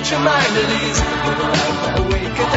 your mind at ease. Live a life awakened.